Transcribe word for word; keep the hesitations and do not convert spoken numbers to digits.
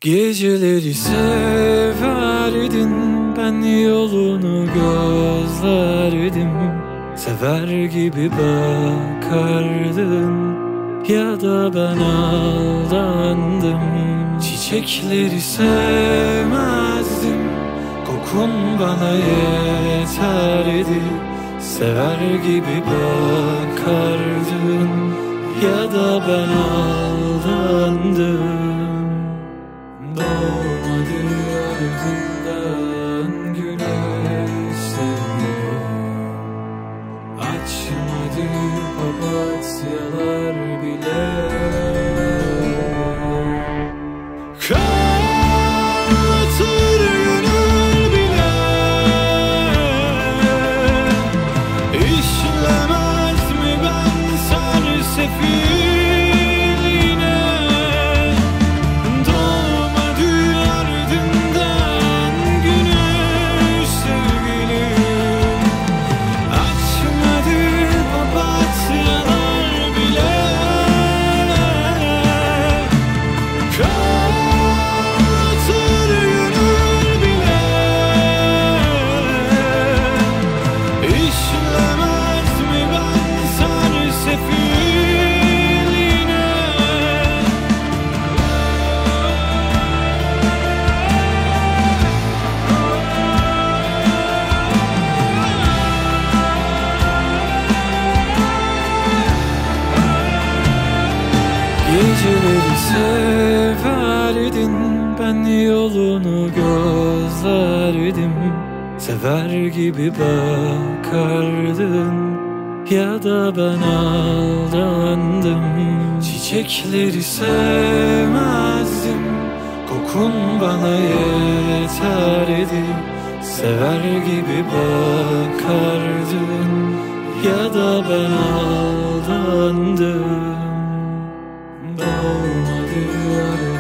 Geceleri severdin, ben yolunu gözlerdim. Sever gibi bakardın, ya da ben aldandım. Çiçekleri sevmezdim, kokun bana yeterdi. Sever gibi bakardın, ya da ben aldandım. Doğmadı ardından güneşlerim, açmadı papatyalar bile. Kanatır gönül bile, işlemez mi ben sersefil? Geceleri severdin, ben yolunu gözlerdim. Sever gibi bakardın, ya da ben aldandım. Çiçekleri sevmezdim, kokun bana yeterdi. Sever gibi bakardın, ya da ben aldandım. Doğmadı